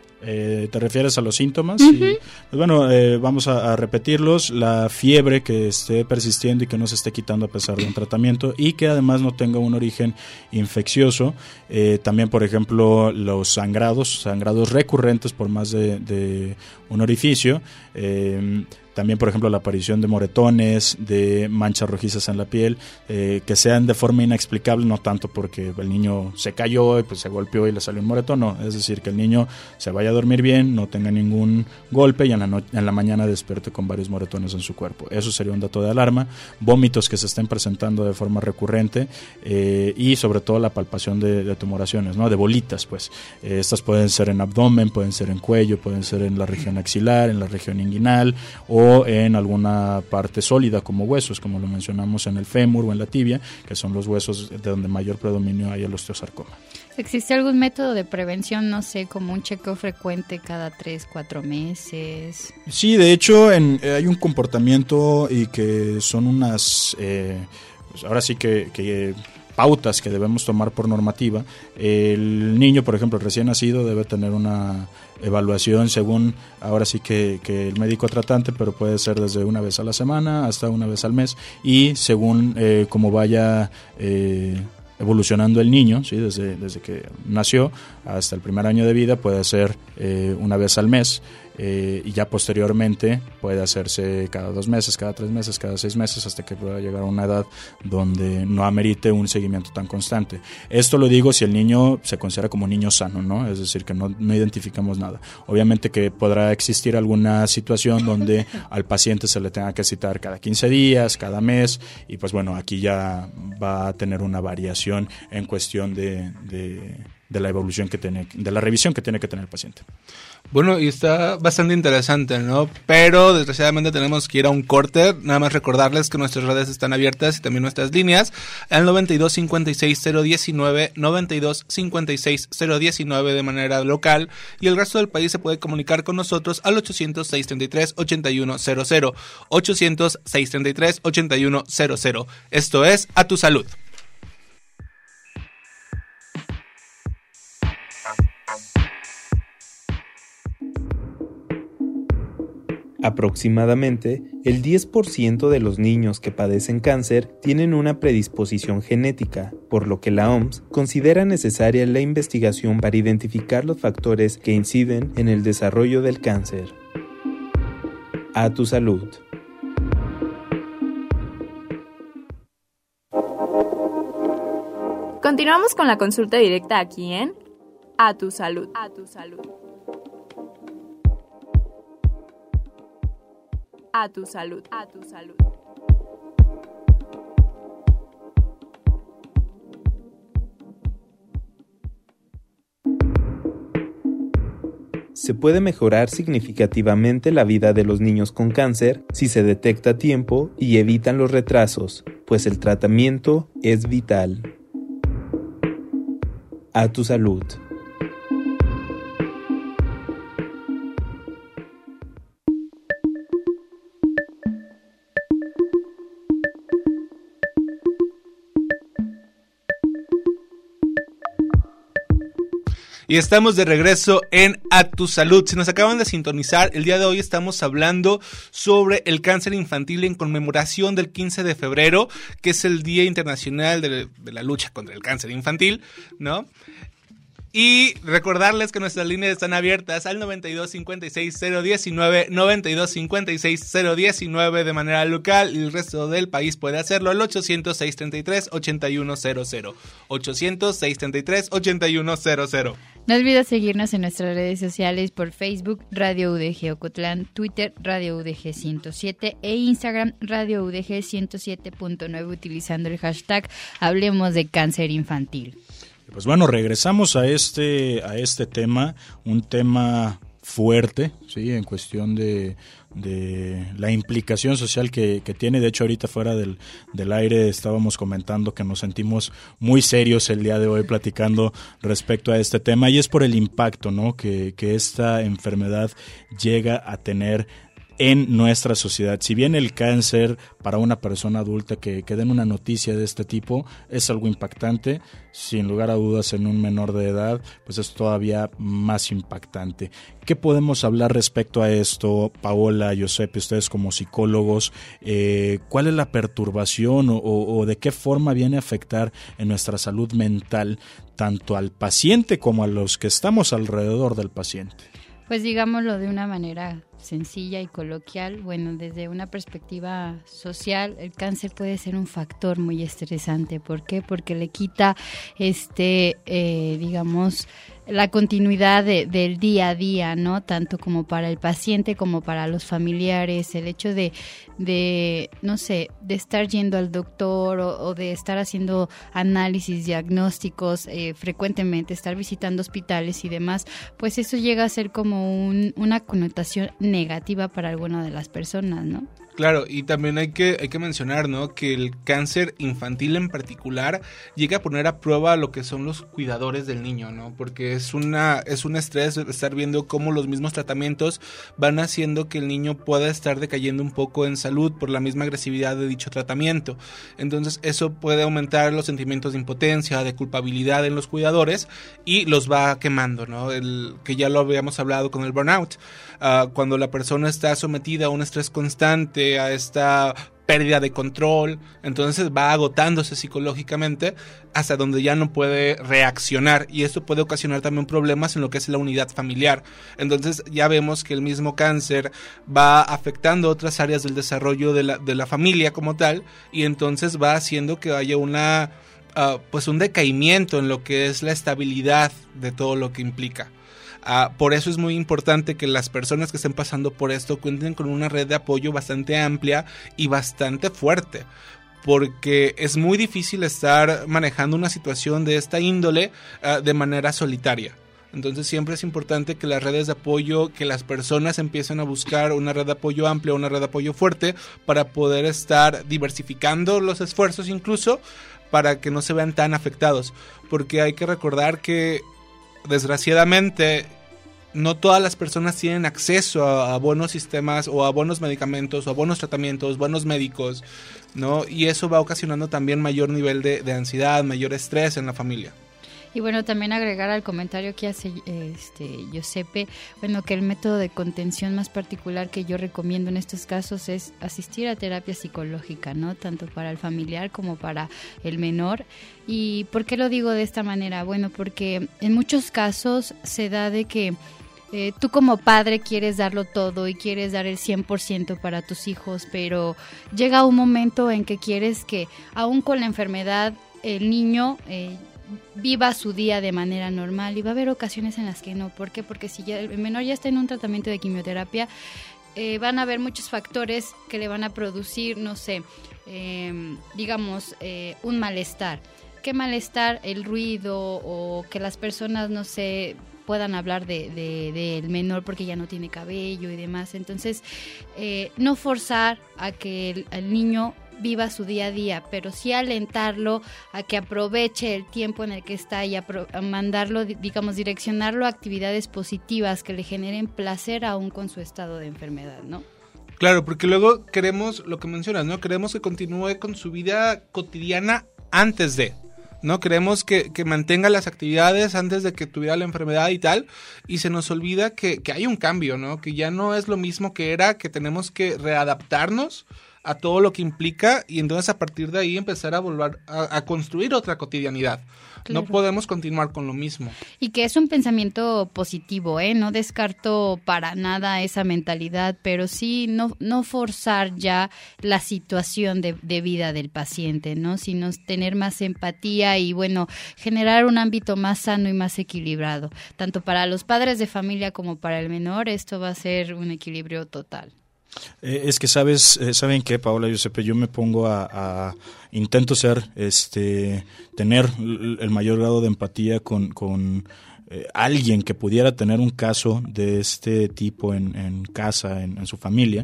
Eh, ¿Te refieres a los síntomas? Uh-huh. Y, pues bueno, eh, vamos a, a repetirlos. La fiebre que esté persistiendo y que no se esté quitando a pesar de un tratamiento, y que además no tenga un origen infeccioso. Eh, también, por ejemplo, los sangrados, sangrados recurrentes por más de, de un orificio. Eh, También, por ejemplo, la aparición de moretones, de manchas rojizas en la piel, eh, que sean de forma inexplicable, no tanto porque el niño se cayó y pues se golpeó y le salió un moretón, no. Es decir, que el niño se vaya a dormir bien, no tenga ningún golpe y en la, no- en la mañana despierte con varios moretones en su cuerpo. Eso sería un dato de alarma. Vómitos que se estén presentando de forma recurrente, eh, y sobre todo la palpación de, de tumoraciones, ¿no? De bolitas, pues. Eh, estas pueden ser en abdomen, pueden ser en cuello, pueden ser en la región axilar, en la región inguinal, o en alguna parte sólida como huesos, como lo mencionamos en el fémur o en la tibia, que son los huesos de donde mayor predominio hay el osteosarcoma. ¿Existe algún método de prevención, no sé, como un chequeo frecuente cada tres, cuatro meses? Sí, de hecho en, eh, hay un comportamiento y que son unas, eh, pues ahora sí que... que pautas que debemos tomar por normativa. El niño, por ejemplo, recién nacido, debe tener una evaluación según, ahora sí que, que el médico tratante, pero puede ser desde una vez a la semana hasta una vez al mes, y según eh, cómo vaya eh, evolucionando el niño, ¿sí? desde, desde que nació hasta el primer año de vida, puede ser eh, una vez al mes. Eh, y ya posteriormente puede hacerse cada dos meses, cada tres meses, cada seis meses, hasta que pueda llegar a una edad donde no amerite un seguimiento tan constante. Esto lo digo si el niño se considera como niño sano, ¿no? Es decir, que no, no identificamos nada. Obviamente que podrá existir alguna situación donde al paciente se le tenga que citar cada quince días, cada mes, y pues bueno, aquí ya va a tener una variación en cuestión de... de de la evolución que tiene, de la revisión que tiene que tener el paciente. Bueno, y está bastante interesante, ¿no? Pero desgraciadamente tenemos que ir a un corte. Nada más recordarles que nuestras redes están abiertas y también nuestras líneas al noventa y dos cincuenta y seis cero diecinueve, noventa y dos cincuenta y seis cero diecinueve de manera local, y el resto del país se puede comunicar con nosotros al ochocientos, seiscientos treinta y tres, ochenta y uno cero cero, ochocientos, seiscientos treinta y tres, ochenta y uno cero cero. Esto es A Tu Salud. Aproximadamente, el diez por ciento de los niños que padecen cáncer tienen una predisposición genética, por lo que la O M S considera necesaria la investigación para identificar los factores que inciden en el desarrollo del cáncer. A tu salud. Continuamos con la consulta directa aquí en A tu salud. A tu salud. A tu salud. A tu salud. Se puede mejorar significativamente la vida de los niños con cáncer si se detecta a tiempo y evitan los retrasos, pues el tratamiento es vital. A tu salud. Y estamos de regreso en A tu salud. Si nos acaban de sintonizar, el día de hoy estamos hablando sobre el cáncer infantil en conmemoración del quince de febrero, que es el Día Internacional de, de la Lucha contra el Cáncer Infantil, ¿no? Y recordarles que nuestras líneas están abiertas al noventa y dos cincuenta y seis cero diecinueve, noventa y dos cincuenta y seis cero diecinueve de manera local, y el resto del país puede hacerlo al ochocientos, seiscientos treinta y tres, ochenta y uno cero cero. ochocientos, seiscientos treinta y tres, ochenta y uno cero cero. No olvides seguirnos en nuestras redes sociales por Facebook, Radio U D G Ocotlán, Twitter, Radio U D G ciento siete e Instagram, Radio U D G ciento siete punto nueve, utilizando el hashtag Hablemos de Cáncer Infantil. Pues bueno, regresamos a este, a este tema, un tema fuerte, sí, en cuestión de, de la implicación social que, que tiene. De hecho, ahorita fuera del, del aire estábamos comentando que nos sentimos muy serios el día de hoy platicando respecto a este tema, y es por el impacto, ¿no?, que, que esta enfermedad llega a tener en nuestra sociedad. Si bien el cáncer para una persona adulta que, que den una noticia de este tipo es algo impactante, sin lugar a dudas en un menor de edad pues es todavía más impactante. ¿Qué podemos hablar respecto a esto, Paola, Giuseppe, ustedes como psicólogos? Eh, ¿Cuál es la perturbación o, o, o de qué forma viene a afectar en nuestra salud mental tanto al paciente como a los que estamos alrededor del paciente? Pues digámoslo de una manera sencilla y coloquial, bueno, desde una perspectiva social, el cáncer puede ser un factor muy estresante. ¿Por qué? Porque le quita, este, eh, digamos, la continuidad de, del día a día, ¿no? Tanto como para el paciente como para los familiares, el hecho de, de no sé, de estar yendo al doctor o, o de estar haciendo análisis, diagnósticos eh, frecuentemente, estar visitando hospitales y demás, pues eso llega a ser como un, una connotación negativa para alguna de las personas, ¿no? Claro, y también hay que, hay que mencionar, ¿no?, que el cáncer infantil en particular llega a poner a prueba lo que son los cuidadores del niño, ¿no? Porque es una es un estrés estar viendo cómo los mismos tratamientos van haciendo que el niño pueda estar decayendo un poco en salud por la misma agresividad de dicho tratamiento. Entonces eso puede aumentar los sentimientos de impotencia, de culpabilidad en los cuidadores y los va quemando, ¿no? El, que ya lo habíamos hablado con el burnout. Uh, cuando la persona está sometida a un estrés constante, a esta pérdida de control, entonces va agotándose psicológicamente hasta donde ya no puede reaccionar, y esto puede ocasionar también problemas en lo que es la unidad familiar. Entonces ya vemos que el mismo cáncer va afectando otras áreas del desarrollo de la, de la familia como tal, y entonces va haciendo que haya una uh, pues un decaimiento en lo que es la estabilidad de todo lo que implica. Uh, por eso es muy importante que las personas que estén pasando por esto cuenten con una red de apoyo bastante amplia y bastante fuerte, porque es muy difícil estar manejando una situación de esta índole uh, de manera solitaria. Entonces siempre es importante que las redes de apoyo, que las personas empiecen a buscar una red de apoyo amplia, una red de apoyo fuerte, para poder estar diversificando los esfuerzos incluso, para que no se vean tan afectados, porque hay que recordar que desgraciadamente no todas las personas tienen acceso a, a buenos sistemas o a buenos medicamentos o a buenos tratamientos, buenos médicos, ¿no? Y eso va ocasionando también mayor nivel de, de ansiedad, mayor estrés en la familia. Y bueno, también agregar al comentario que hace este Giuseppe, bueno, que el método de contención más particular que yo recomiendo en estos casos es asistir a terapia psicológica, ¿no? Tanto para el familiar como para el menor. ¿Y por qué lo digo de esta manera? Bueno, porque en muchos casos se da de que Eh, tú como padre quieres darlo todo y quieres dar el cien por ciento para tus hijos, pero llega un momento en que quieres que, aún con la enfermedad, el niño eh, viva su día de manera normal, y va a haber ocasiones en las que no. ¿Por qué? Porque si ya el menor ya está en un tratamiento de quimioterapia, eh, van a haber muchos factores que le van a producir, no sé, eh, digamos, eh, un malestar. ¿Qué malestar? El ruido, o que las personas, no sé, puedan hablar de, de, de el menor porque ya no tiene cabello y demás. Entonces, eh, no forzar a que el, el niño viva su día a día, pero sí alentarlo a que aproveche el tiempo en el que está y a, pro, a mandarlo, digamos, direccionarlo a actividades positivas que le generen placer aún con su estado de enfermedad, ¿no? Claro, porque luego queremos, lo que mencionas, ¿no? Queremos que continúe con su vida cotidiana antes de... ¿no? Queremos que, que mantenga las actividades antes de que tuviera la enfermedad y tal, y se nos olvida que, que hay un cambio, ¿no? Que ya no es lo mismo que era, que tenemos que readaptarnos a todo lo que implica, y entonces a partir de ahí empezar a volver a, a construir otra cotidianidad. Claro. No podemos continuar con lo mismo. Y que es un pensamiento positivo, ¿eh? No descarto para nada esa mentalidad, pero sí no, no forzar ya la situación de, de vida del paciente, ¿no? Sino tener más empatía y, bueno, generar un ámbito más sano y más equilibrado. Tanto para los padres de familia como para el menor, esto va a ser un equilibrio total. Eh, es que sabes, eh, ¿saben qué, Paola, Giuseppe? Yo me pongo a, a intento ser, este, tener el mayor grado de empatía con, con eh, alguien que pudiera tener un caso de este tipo en, en casa, en, en su familia,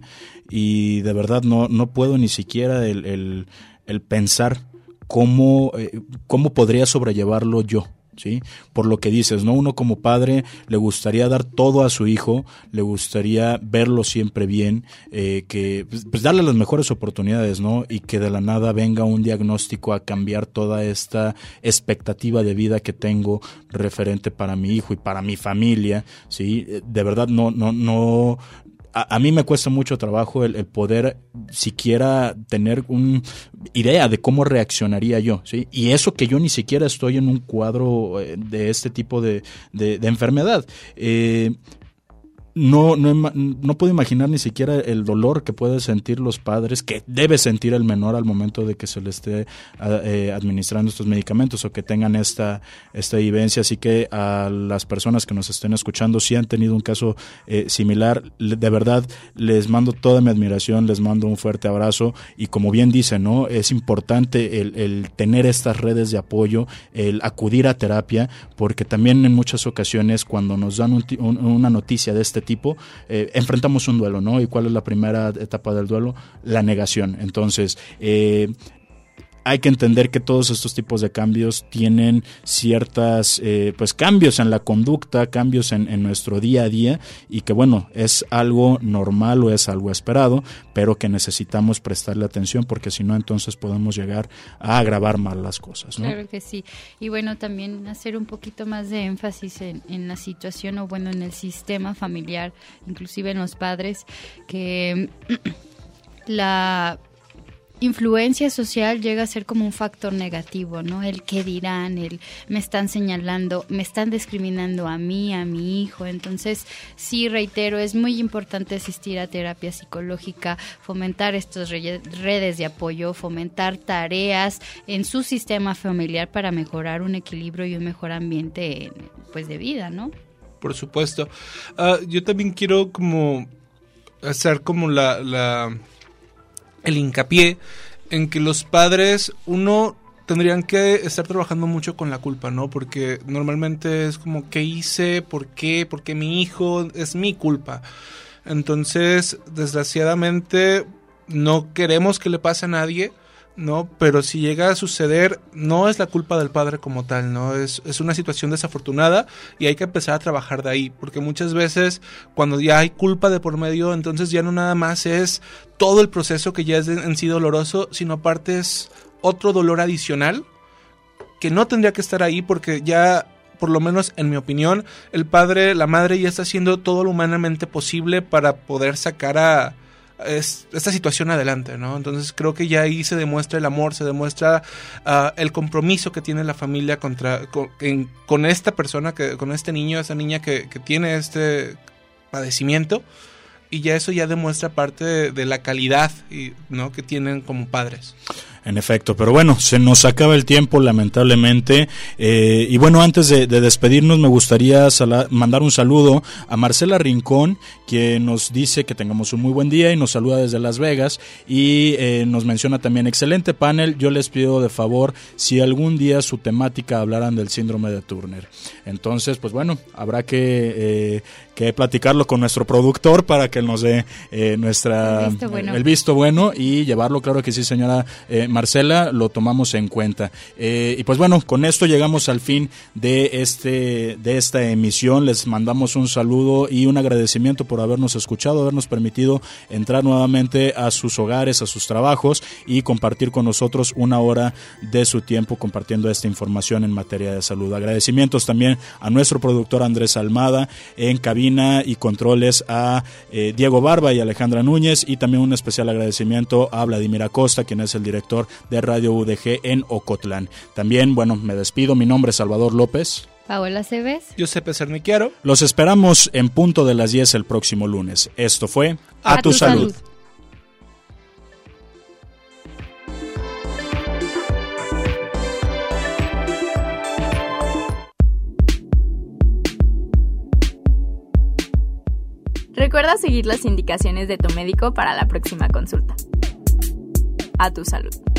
y de verdad no, no puedo ni siquiera el, el, el pensar cómo, eh, cómo podría sobrellevarlo yo. ¿Sí? Por lo que dices, ¿no? Uno como padre le gustaría dar todo a su hijo, le gustaría verlo siempre bien, eh, que pues, pues darle las mejores oportunidades, ¿no? Y que de la nada venga un diagnóstico a cambiar toda esta expectativa de vida que tengo referente para mi hijo y para mi familia, ¿sí? De verdad no, no, no. A, a mí me cuesta mucho trabajo el, el poder siquiera tener una idea de cómo reaccionaría yo, ¿sí? Y eso que yo ni siquiera estoy en un cuadro de este tipo de, de, de enfermedad. Eh, No, no, no puedo imaginar ni siquiera el dolor que pueden sentir los padres, que debe sentir el menor al momento de que se le esté eh, administrando estos medicamentos, o que tengan esta, esta vivencia. Así que a las personas que nos estén escuchando, si han tenido un caso eh, similar, de verdad les mando toda mi admiración, les mando un fuerte abrazo, y como bien dice, ¿no? Es importante el, el tener estas redes de apoyo, el acudir a terapia, porque también en muchas ocasiones cuando nos dan un, un, una noticia de este tipo, eh, enfrentamos un duelo, ¿no? ¿Y cuál es la primera etapa del duelo? La negación. Entonces, eh, hay que entender que todos estos tipos de cambios tienen ciertas, eh, pues cambios en la conducta, cambios en, en nuestro día a día, y que bueno, es algo normal o es algo esperado, pero que necesitamos prestarle atención, porque si no, entonces podemos llegar a agravar mal las cosas, ¿no? Claro que sí. Y bueno, también hacer un poquito más de énfasis en, en la situación, o bueno, en el sistema familiar, inclusive en los padres, que la influencia social llega a ser como un factor negativo, ¿no? El qué dirán, el me están señalando, me están discriminando a mí, a mi hijo. Entonces, sí, reitero, es muy importante asistir a terapia psicológica, fomentar estas redes de apoyo, fomentar tareas en su sistema familiar para mejorar un equilibrio y un mejor ambiente, pues, de vida, ¿no? Por supuesto. Uh, yo también quiero como hacer como la... la... el hincapié en que los padres, uno, tendrían que estar trabajando mucho con la culpa, ¿no? Porque normalmente es como, ¿qué hice? ¿Por qué? Porque mi hijo, es mi culpa. Entonces, desgraciadamente, no queremos que le pase a nadie, ¿no? Pero si llega a suceder, no es la culpa del padre como tal, ¿no? Es, es una situación desafortunada, y hay que empezar a trabajar de ahí, porque muchas veces cuando ya hay culpa de por medio, entonces ya no nada más es todo el proceso que ya es de, en sí doloroso, sino aparte es otro dolor adicional que no tendría que estar ahí, porque ya, por lo menos en mi opinión, el padre, la madre ya está haciendo todo lo humanamente posible para poder sacar a es, esta situación adelante, ¿no? Entonces creo que ya ahí se demuestra el amor, se demuestra uh, el compromiso que tiene la familia contra con, en, con esta persona, que con este niño, esa niña que, que tiene este padecimiento, y ya eso ya demuestra parte de, de la calidad y, ¿no?, que tienen como padres. En efecto, pero bueno, se nos acaba el tiempo lamentablemente, eh, y bueno, antes de, de despedirnos me gustaría sala- mandar un saludo a Marcela Rincón, que nos dice que tengamos un muy buen día y nos saluda desde Las Vegas, y eh, nos menciona también: excelente panel, yo les pido de favor si algún día su temática hablaran del síndrome de Turner. Entonces, pues bueno, habrá que, eh, que platicarlo con nuestro productor para que nos dé eh, nuestra, el visto bueno. el visto bueno y llevarlo, claro que sí, señora eh, Marcela, lo tomamos en cuenta. Eh, y pues bueno, con esto llegamos al fin de este de esta emisión. Les mandamos un saludo y un agradecimiento por habernos escuchado, habernos permitido entrar nuevamente a sus hogares, a sus trabajos y compartir con nosotros una hora de su tiempo compartiendo esta información en materia de salud. Agradecimientos también a nuestro productor Andrés Almada, en cabina y controles a eh, Diego Barba y Alejandra Núñez, y también un especial agradecimiento a Vladimir Acosta, quien es el director de Radio U D G en Ocotlán. También, bueno, me despido. Mi nombre es Salvador López. Paola Cebes. Giuseppe Cernichiaro. Los esperamos en punto de las diez el próximo lunes. Esto fue A, A tu, tu salud. salud. Recuerda seguir las indicaciones de tu médico para la próxima consulta. A tu salud.